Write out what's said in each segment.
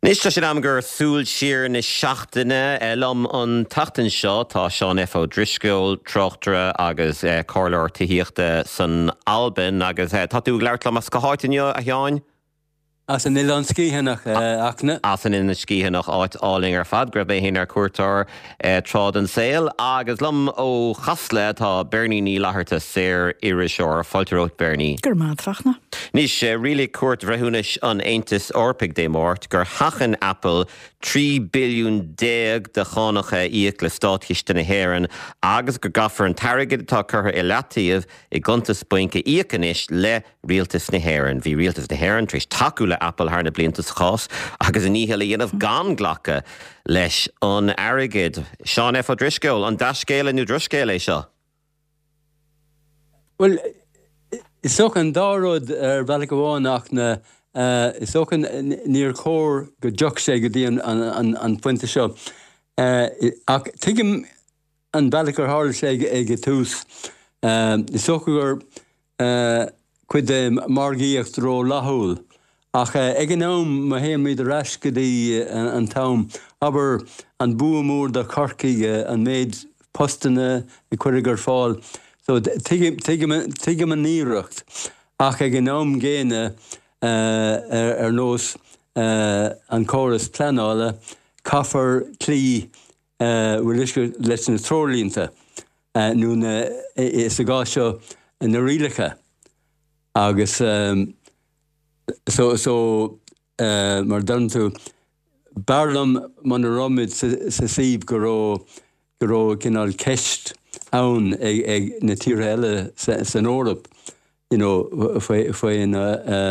Nis tá sé am gur súil siar na seachtaine lom an tatan seo tá Seán F. O'Driscoll trochtere agus Carlor Tíhíochta san Alban agus tá tú leirtlam as go háitineo a teáin? As an ilan scíhanach acna. As an ina scíhanach áit áling ar fad, grab é hén ar cuairtar trád an saoil, agus lom ó chasle tá Bernie ní látharta séir iriseoir fáilteót Bernie. Gur mád fachna. Nís rilí cuairt bhreithúnis an Aontas Orpaig dé mórt gur hachan Apple 3 billiún déag de chánacha íoc le stáitiste na hÉireann agus go gafar an tarigid atá curtha i leataíomh i guntas buince íocanis le rialtas na hÉireann. Bhí rialtas na hÉireann tríos taú le Apple thar na bliantas chás agus in níhé dhéanamh gan ghlacha leis an airigid. Seán F. O'Driscoll, an dascéile nó droscéile é seo? Well, is ook an dáród bhealach go bháinach na is ook an níor cór go deoch sé go dtí an puinte seo. Ach tuigim an bhealach ar háil sé ag tús. Is ook gur cuid margaíocht ró lathúil. Ach ag an nám ma héim míad a rais go dtí an tam, aber an buamúr da Corcaigh an méid postana i cuireadh ar fáil. So tuigim an níreacht. Ach ag an nám géine ar nós an córas pleanála caithfar clí bhfuil leis na trólínta nó is a gá seo na rialacha. Agus so mar done tú barlam man a romid sa síb go ró cinál ceist ann ag na tíre eile san Órap, faoin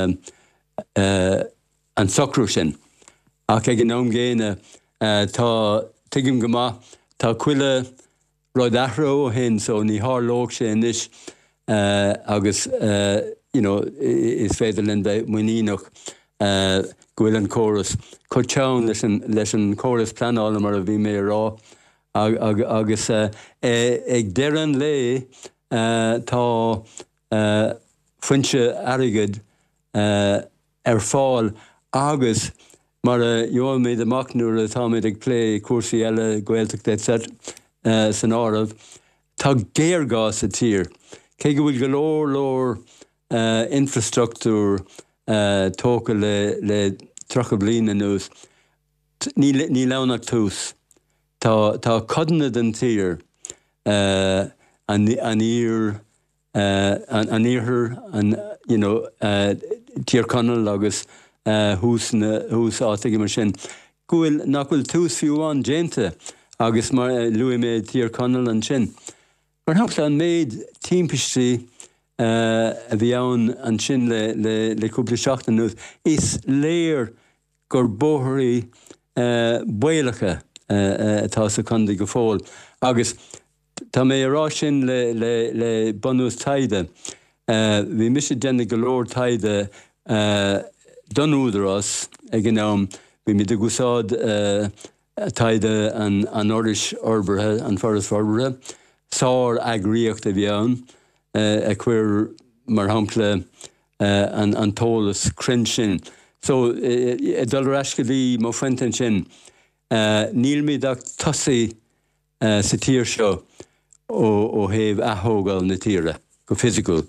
an socrú sin. Ach ag an nám géine tá tuigim go maith tá cuile roid athró hen so ní thar-lóg sé inis agus is féidir len muoíach gohfuil an córas chu teann leis an córas pleanála mar a bhí mé rá agus ag deireadh lé tá foinse airgid ar fáil agus mar a dheol méid amach nuair a tá méid ag plé cuasaí eile Gaeltacht etc. San áireamh, tá géargás a tír. Cé go bhfuil go leor infrastruchtúr tóca le trocha bliana nús. Ní leanach tús. Tá codanna den tír an íorthar tíorcanal agus hús átaigh mar sin. Nach bhfuil tús fiúháin déanta agus mar luaigh mé tíorcanal an sin. Mar thugla an méid timpistí a bhí ann an sin le cúpla seachtain nús is léir gur bóthirí buéalacha atá sa condaí go fóil. Agus tá mé ará sin le bunús taide. Bhí mise déna go leor taide donúdarás ag an nám. Bhí mi de gúsáid taide an Irish Orbarthe, an Forras Forbarthe. Sár agríocht a bhí ann a chuir mar hampla an tólas crin sin. So dul rais go bhí má fuintean sin. Níl míad ach tosaí sa tír seo ó thaobh athógáil na tíre, go physical.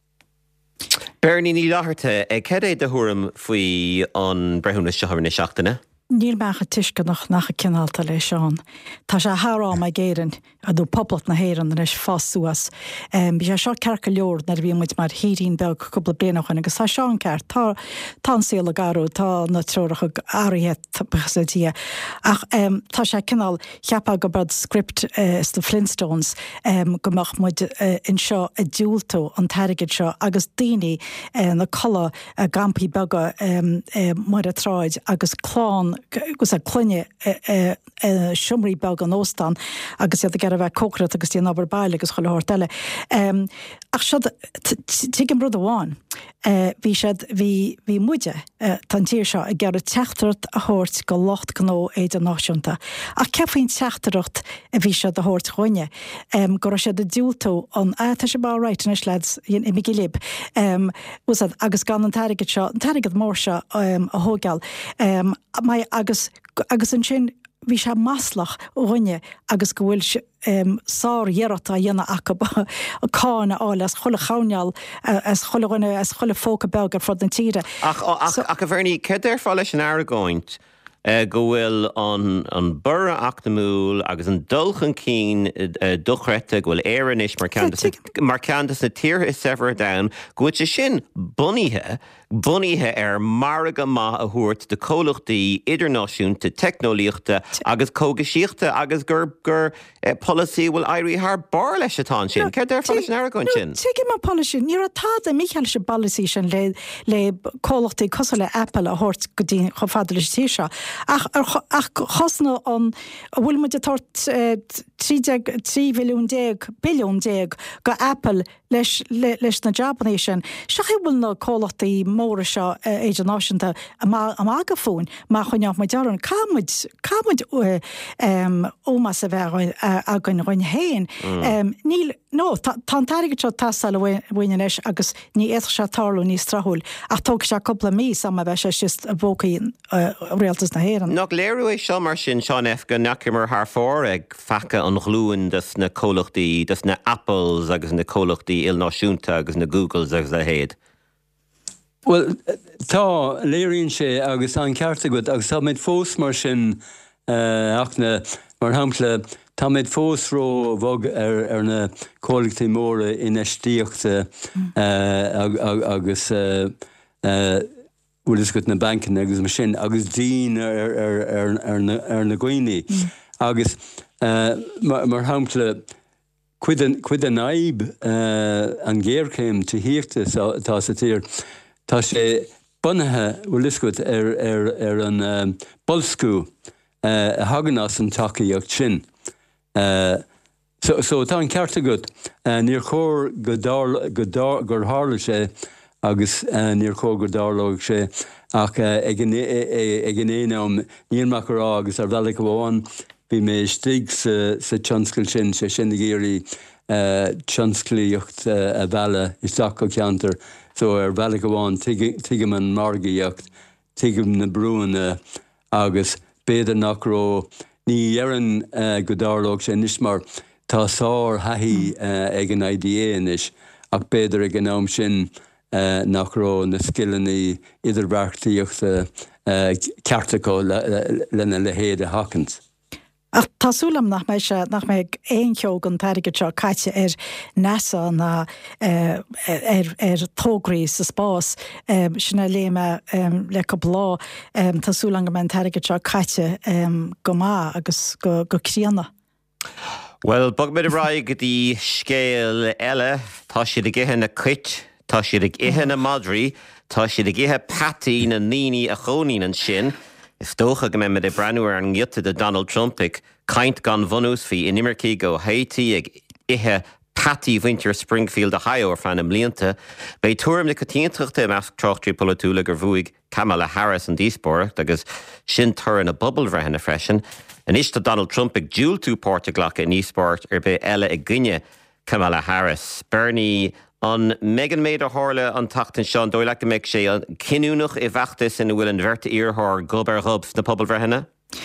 Bernie ní látharta, cad é de thuaim faoi an brethúna seothar na seachtaine? Níl mecha tuisce nach a cinálta lei Seán. Tá sé thárá mai géireann a dú poblat na hÉireann leis fásúas. Bhí sé seo cearca leor nar bhí muid mar hírín beg cúpla blianach agus tá Seán ceart tá an saola garú tá na troracha áirithe bechasadtí. Ach tá sé cinál cheappa go brad script sta Flintstones gomach muid in seo a dúiltó an tairigid seo agus daoine na colla gampaí bega mar a tráid agus clán gus a clunne siomraí beg an óstan agus iad a gar a bheith cócrat agus tíon aber baile agus chola hortile. Ach siad tuigim rud amháin. Bhí muide tan tíir seo a gar a teachtarat a thuirt go locht gó éidir náisiúnta. A cefaoin teachtarat a bhí siad a thuirt chuine. Go siad a dúiltó an tá sé bá ráitna sleid i mi gilib. Agus gan an tairigid seo, an tairigid mór seo a thógáil. Mai agus an sin bhí sé maslach rinne agus go bhfuil sár dhéarata dhéana cána áil as chola chaneal as chola rinne as chola fóca begar fod an tíre. Ach a bhharní céir fá leis an airgóint go bhfuil an bura achtamúil agus an dulchan cín duchreite go bhfuil éanis mar cantas na tíortha sever down go bhfuil sin buníthe marga maith a thuairt de cólachtaí idirnáisiúnta technolíochta agus cógasíochta agus gur policy bhfuil éirí th bar leis atá sin. Céir fá leis an airgóint sin? Tuige má policy, ní atá Michael se policy sin le cólachtaí cos le Apple a thuirt go dtí cho fada leis tí seo. Ach chosna an bhfuil mu de tart 3 billiún go Apple leis na Japanéis sin. Seach bhfuil na cólachtaí móra seo éidirnáisiúnta aga fún má chuineach mai dearan cámuid ómas sa bheith agan roin héin. Níl nó tá tairigh seo tasal bhaine leis agus ní éach se tarlú ní strathúil ach tóg se coppla mí sama bheith sé just a bócaí réaltas na héan. Nach léirú é seo mar sin Seán F go neachimar th fór ag fecha an ghlúin dus na cólachtaí, dus na Apples agus na cólachtaí ilnáisiúnta agus na Googles agus a héad. Well, tá léironn sé agus an cearta go agus tá méid fós mar sin achna mar hampla tá méid fós ró bhog ar na cólachtaí móra inistíochta agus bhfuil is go na bankin agus mar sin agus dín ar na gcuoine agus mar hampla cuid an aib an ggéircéim tííochta tá sa tír. Tá sé bunathe bhfuil iscuid ar an bolscú a hagannas an takeíocht sin. So tá an cearta go níor chóir gur hála sé agus níor chóir gur dálóg sé ach ag gnéanam níormach rá agus ar bhealach bháin bhí mé stig sa tionscail sin sé sin géirí tionsclaíocht a bheala isteach go ceantar. So bhealach bháin tuigim an margaíocht, tuigim na brúna agus béidir nach ró ní dhearann go dálóg sé níos mar tá sár haithí ag an IDA-inis ach béidir ag an am sin nach ró na skillannaí idirbheartaíochta ceartacó lena le héad a hacant. Ach tásúlam nach méid éon ceog an tairigid seo caite ar NASA na ar tógraí sa spás sinna léime le go blá tásúlam go man tairigid seo caite go má agus go críanna. Well, bog mid a raig go dtí scéal eile tá siad ag ithe na cuit, tá siad ag ithe na Madrí, tá siad ag ithe patí na níní a chonín an sin. Is dócha go mé de breúir an ghiota de Donald Trump ag caint gan bhunús fi in imircí go Haiti ag ithe Patty Winter Springfield a Ohio fan am líanta, bei túm na catíontrachta meas trochtrí polúla gur bhuaig Kamala Harris an díspórt agus sin tar in a bubble bhrehanna freisin, an iste Donald Trump ag dúil tú pórtaglacha in níspórt ar be eile ag gunne Kamala Harris. Bernie an Megan méid a hála an tachtan seán dóile go méid sé cinúnach I bheachtas in bhfuil an bheirt íorthir gobar hubs na pobl bhrehanna?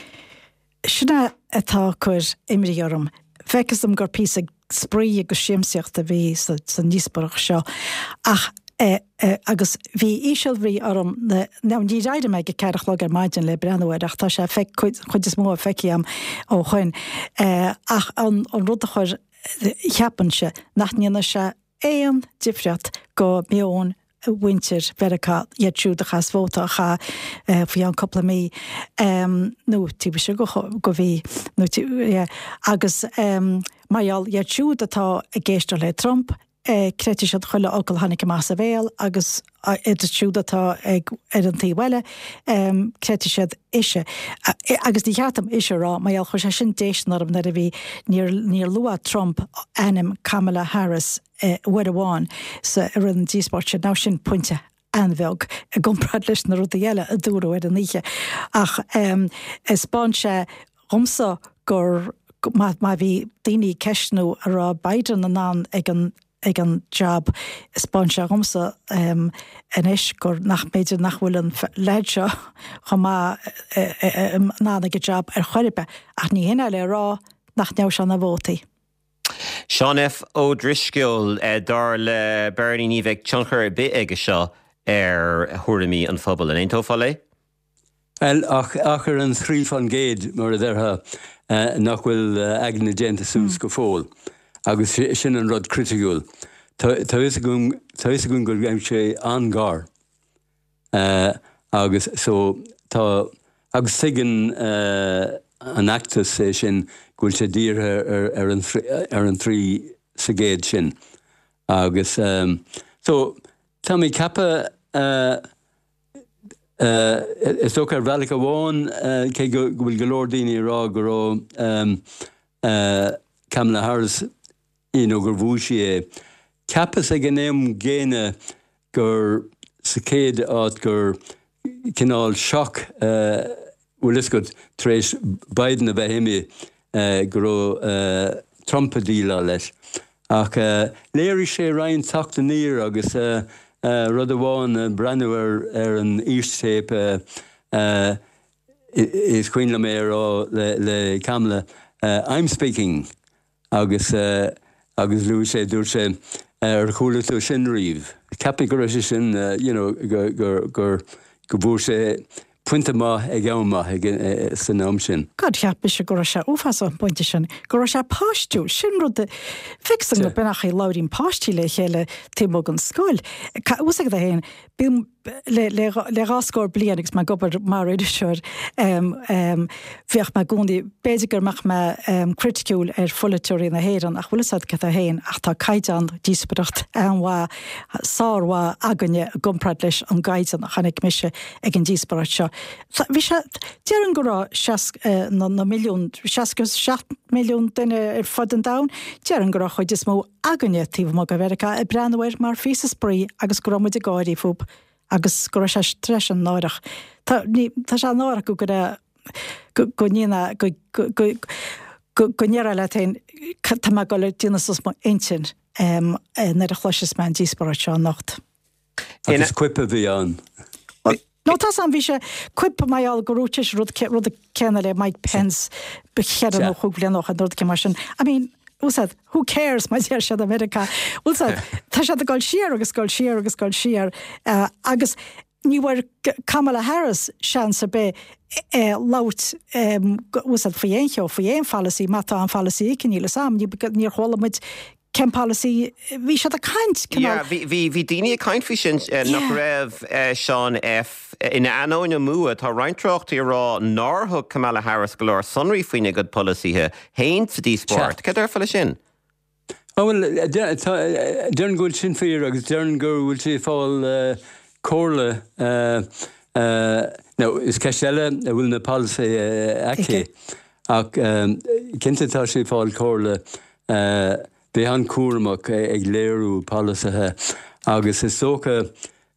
Sinna atá chuir imrí orm. Fecas am gur pí sprí agus siamsaocht a bhí san níosbarach seo. Ach agus bhí ísealbhí orm ná ní ráide me go ceirech le ar maidin le breanúir ach tá sé chuid is mó feici am ó chuin. Ach an rud a chuir cheapanse nach níana se éon difriat go mion winter vercha iadsiúda chas bhóta cha bhí an coppla mí nó tíbe se go bhí agus maiall iadsiúda tá a géistar le Trump créiti siad chuile ocail hanig más a bhéal agus iadirsúda tá ag ar an tíhile créiti siad ise agus dí cheatam ise rá maiall chu sé sin déisnarm na a bhí níor lua Trump anim Kamala Harris wed amháin sa ar an dísport se ná sin pointe anbheg a gomprad leis na rud a dhéile a dúró ar an níe ach spáin se romsa gur má bhí daoine ceisnú a rá Biden an ag an ag an job spáinse romsa an is gur nach méidir nachhfuil an leidse chumá nána go job chuiribe ach ní hinine le rá nach neu se na bhótaí. Seán F. ó Driscoil dar le Bernie ní bheith tionchar bit aige seo thuirimí an phobal in Eintó lé? Ach an scríf an géad mar a dheartha nach bhfuil agna déanta sús go fóil, agus sin an rud criticúil. Tá is a gon gur gaim sé an gár. Agus so tá agus sigan an actus sé sin gúil sé dír ar an trí sa géad sin. Agus so tá mí cappa is ook bhealach a bháin cé bhfuil go leor daoine rá go rá Kamala Harris gur bhú si é. Ceapas ag an éim géine gur sa céad áit gur cinál seach bhfuil is go tréis Biden a bheith himi go Trump a díla leis. Ach léirí sé rainn tachta níor agus rud a bháin breanúir ar an ístéip is cuoine mé rá le Kamala. I'm speaking agus luú sé dúir sé ar chúlaú sin riomh. Ceappa go sin gur bhúr sé puinte má ag gceamma san am sin. Gad cheappa se go se uafas an pointe sin, go se páistú sin rud fixan le benach láirín páistí le chéile tímó an scoil. Ús a héin bím le ráscóir blianagus me gobar mar idir seir bhíoch me gúnaí béidir meach me criticúil ar folaúirí na héan ach bhfuilad go a héin ach tá caiidean díospacht anhá sáhá aganne gomprad leis an gaiidan a chanig mise ag an díosparat seo. Bhí sé dearan go rá 6 milliún duine ar fud an dam, dearan go rá chuid is mó aganne tíomh má go bhericha i breanhir mar fís sprí agus go muid a gáirí fób. Agus go sé stres an náireach. Tá sé náireach go níana go near le tain tá me go le dtíanaas má intin na a chluis me an díosparat seo nacht. Agus cuipa bhí an. No tá an bhí sé cuipa maiall goúteis rud a cena le Mike Pence bechéan nó chuúblianach an rud mar sin. I mean, who cares, my dear Shad America? Tá sé a gáil siar agus níhar Kamala Harris sean sa be laut fahéincheo fahéin fallacy mata an fallacy cinníle sam níor cholamid cem policy bhí se a kaint. Bhí daine a kaint fi sin nach raibh Seán F. Ina anóna mua tá reintrochttaí rá nárthug Kamala Harris go leir sunraí faoine go policythe héin sa dí sport. Cad ar falla sin? Well, dearn gúil sin fíor agus dearn gur bhfuil sé fáil cóirla is ceile bhfuil na policy aici ach cinnte tá sé fáil cóirla bé an cuaramach ag léirú policythe agus is tócha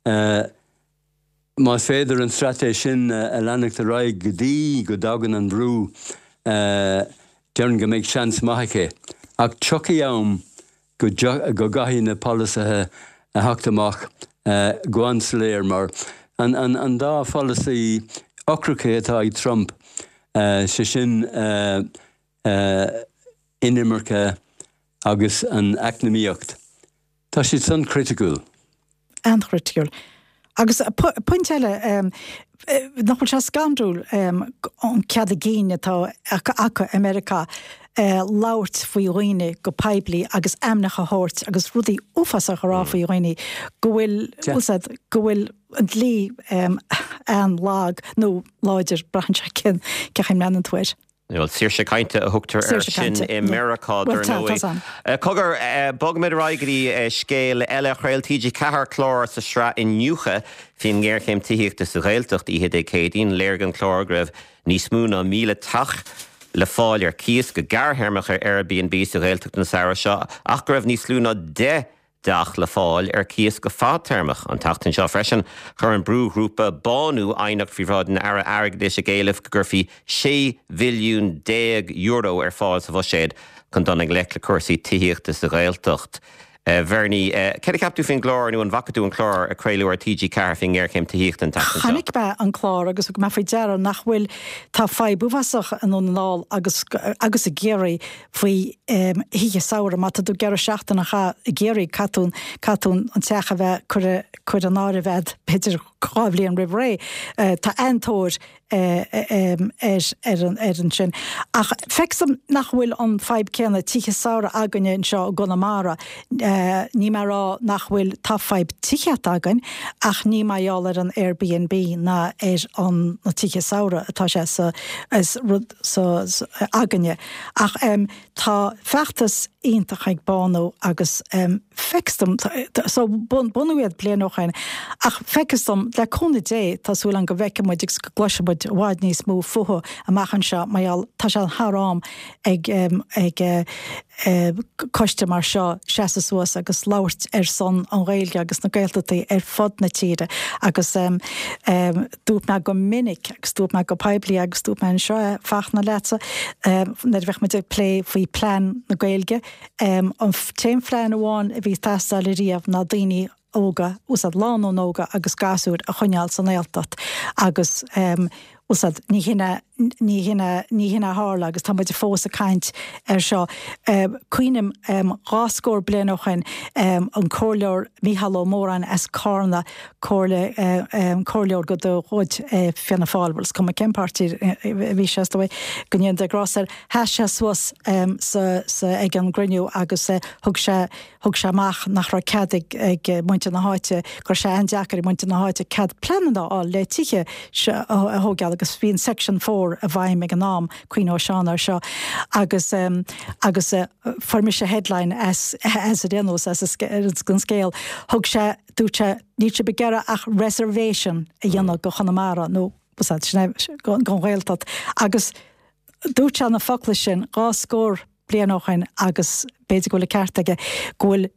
más féidir an stratéis sin a leanach a raig go dtí go dagan an brú dearn go méid seans maithacha ach tuchaí am go gahí na policythe a thachtamach goan sa léir mar an dá policy ocracha atá ag Trump sé sin inimircha agus an eacnamíocht. Tá siad san criticúil. An criticúil. Agus punt eile nachfuil se scandúil an cead a géine tá acha America lauert faoi roiine go peblií agus amnacha hort agus rudí uafasa go rá faoi roiine go bhfuil an lí an lag nó láidir brahanse cin cechaim mean an tuair. Well, sír sé cainte a thugtar ar sin i America dar nóí. Cogur bog mid raigeí scéal eile chrailtíide cethar chlár sa sra in Nniucha fin ggéirchéim tííochtta sa réaltacht iad é cédín léirgan chlár greibh níos múna 1,000 tach le fáil ar cíos go garthermach ar Airbnb sa réaltacht na saoire seo ach go raibh níos lúna 10 dach le fáil ar cíos go fádtermach an tatain seo freisin chur an brúgrúpa banú ainach fi rád na ara airgdéis a géileh gur fi 6 billiún €10 ar fáil sa bhséad chun don ag lech le cuasaí tííochta sa réaltacht. Verní, ce capú fin glór nó an vacaú an chlár a creaú ar TG car fin ggéir céim tííocht an tacht. Chanig be an chlár agus me fé dear nach bhfuil tá feibúhasach an ná agus a géirí faoi hí saoir mata dú gear seachtain nach géirí catún an techa bheith chuir an áir bheith peidir cábhlíí an rihré tá antóir an sin. Ach feicsom nach bhfuil an feib céanna tíche saoire aganine in seo gonamara ní marrá nach bhfuil tá feib tícheat agan ach ní maiall ar an Airbnb na an na tíche saoire atá sé aganine. Ach tá feachtas ionintach ag banó agus feicsom so bunúiad blian nóchain ach feicsom le chuna dé tásúil an go bhheice muid go gluisemuid bháid níos mó fuha amachchan seo maiall tá sé an tharám ag coiste mar seo seasa suas agus láirt son an réilge agus na gailtaí fod na tíre agus dúb me go minic agus dúb me go peblií agus dúb me an seo fachna leta na bheith me lé faoi plan na gailge an téimflein amháin a bhí tastal riamh na daoine óga úsad lán ó nóga agus gasúr a chuneal san éaltat agus úsad ní hinna hála agus tá muid fós a caint ar seo. Cuoinem ráscór blianochan an cóirleor Mícheál Ó Móran as cárna cóirleor go do chuid fianna fáilbals cum a cempártí bhí sé do gonéon de grásar heise suas ag an griniú agus thug sé amach nach ra cead ag muinte na háite gur sé an deachar i muinte na háite cead planada á le tíche a thógeal agus bhíon section 4 a bhaim ag an nám Queen O'Shawn ar seo agus formi sé headline as a dénos as gon scéal thug sé dúte ní se begéire ach reservation a dhéanana go Chonamara nó gon réaltat agus dúte an na fola sin rá scór blianóchain agus beidir go le ceartaige ghfuil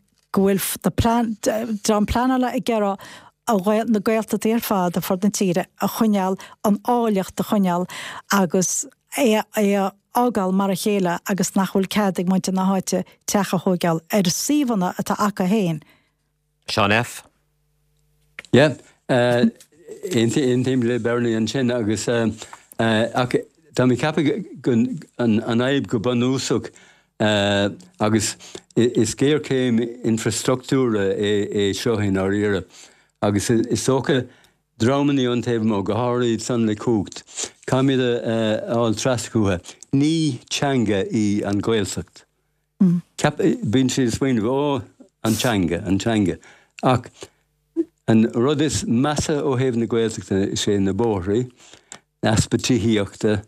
an planala i gcéire na gailta ar fád a ford na tíre a chuneal an áileacht a chuneal agus ágáil mar a chéile agus nachhfuil cead ag muinte na háite techa thógeal ar síomhanna atá acha héin. Sean F. Yeah, intim le Bernie an sin agus tá mi cappa an aib go banúsach agus is céir céim infrastructúra é seohin ar ire. Agus is socha dramaní an taobh má go háiríd san le cúgt. Caimid áil trascúthe, ní teanga í an Gaelsacht. Bíonn siad smaoinmh an teanga. Ach, an rud is massa ó thaobh na Gaelsachta sé na bóthraí, aspa títhíochta,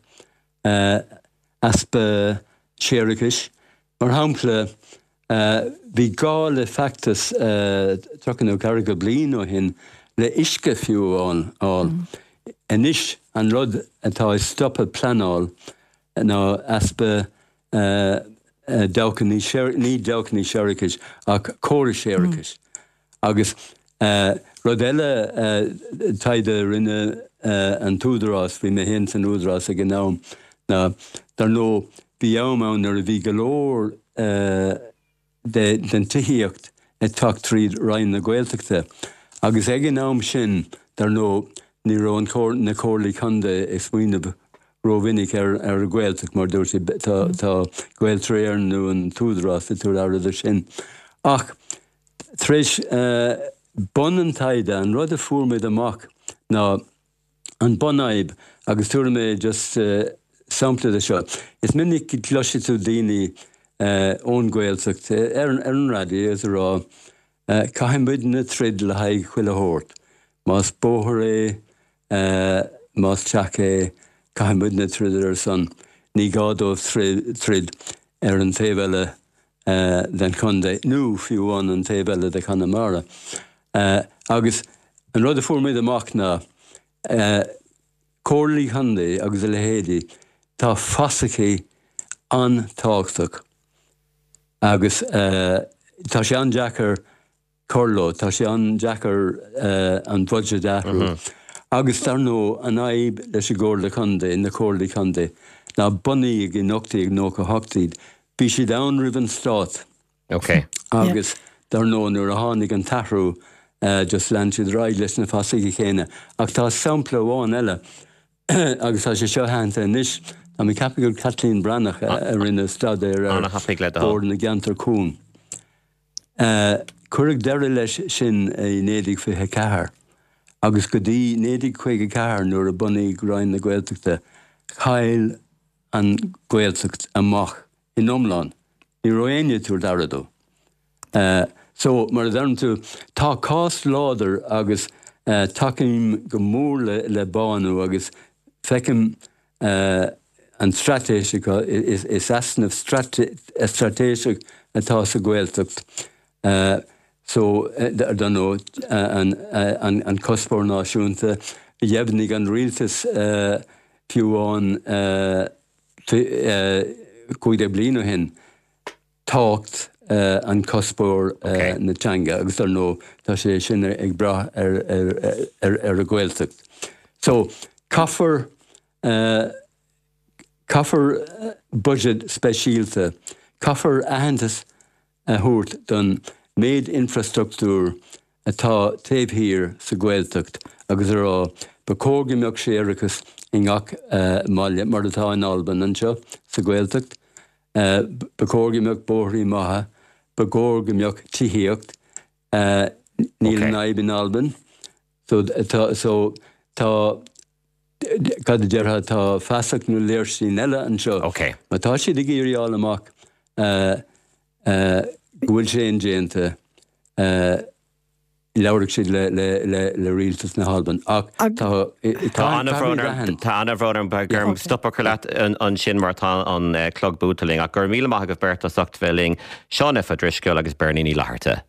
aspa séiricis, mar hampla bhí gá le factas trochan ó carga blian ó hin le isce fiú áil. Inis an rud atá stoppa planáil ná aspa ní dochaní séiricis ach córa séiricis. Agus rud eile taide rinne an túdarás bhí me hen san údarás a gnám ná dar nó bhí amán ar a bhí golóir den tííocht tucht tríd rain na Gaeltachta. Agus ag an nám sin dar nó ní rón na córlaí chunda ag smaoineh róvinnig ar a Gaeltach mar dúir tá Gaeltréir nó an túdarás a túr áidir sin. Ach, tríis bon an taide an rud a fuairmid amach ná an bonaib agus túir mé just sampla a seo. Is minic gloisi tú daoine ón Gaelsacht ar an radio is rá caiimid na trid le haig chuile hórt. Más bóthir más teach caiimid na trid ar san ní gádómh trid ar an taobheile den chunda nó fiúháin an taobheile de Chonamara. Agus an rud a fuairmid amach ná córlaí chunda agus le héadí tá fasachaí an táchtach. Agus tá sé an Jackar Corló, tá sé an Jackar an budge dathú. Agus tar nó an aib leis a ggóir le chunda in na córlaí chunda ná bunaí ag nóchtaí ag nó go hochtaíd. Bhí si dán ribh an stát. Okay. Agus dar nó nuair a tháinig an tathhrú just lean siad ráid leis na fasaigh chéine. Ach tá sampla bháin eile agus tá sé seo hananta níos tá mí cappa gur Kathleen Brannach a rinne stad ar bord na Gantar Cún. Cuirigh deire leis sin nédig fithe cethir. Agus go dtí nédig chuige cethir nuair a bunaigh roinn na Gaeltachta chail an Gaeltacht amach in Omláin. Ní roiéine túr daradó. So mar dharm tú tá cás láidir agus takeim go mór le bánú agus fecim an stratéisica is asnamh stratéisic atá sa Gaeltacht. So don nó an cospóir náisiúnta dhéimnig an rialtas fiúáin cuaig bliana hin tácht an cospóir na teanga agus ar nó tá sé sin ag brath ar a Gaeltacht. So caithfear budget speisialta, caithfear aitheantas a thuairt don méid infrastruchtúr atá taobhthír sa Gaeltacht agus ará ba cógaimbeoch séarachas in ngach maiile mar atá in Alban anseo sa Gaeltacht, ba cógaimbeoch bóthraí maithe, ba cógaimbeoch tithíocht, níl naib in Alban. So tá cad deartha tá feasach nó léirsí eile anseo. Má tá siad ag iarall amach bhfuil sé déanta leabhraigh siad le rialtas na Alban. Tá anna bhród an bagurm stoppa chu leat an sin mar tá an clog bútaling a gur míle maith go berta sacht bheling Seán F. Driscoll agus Bernie ní Laharta.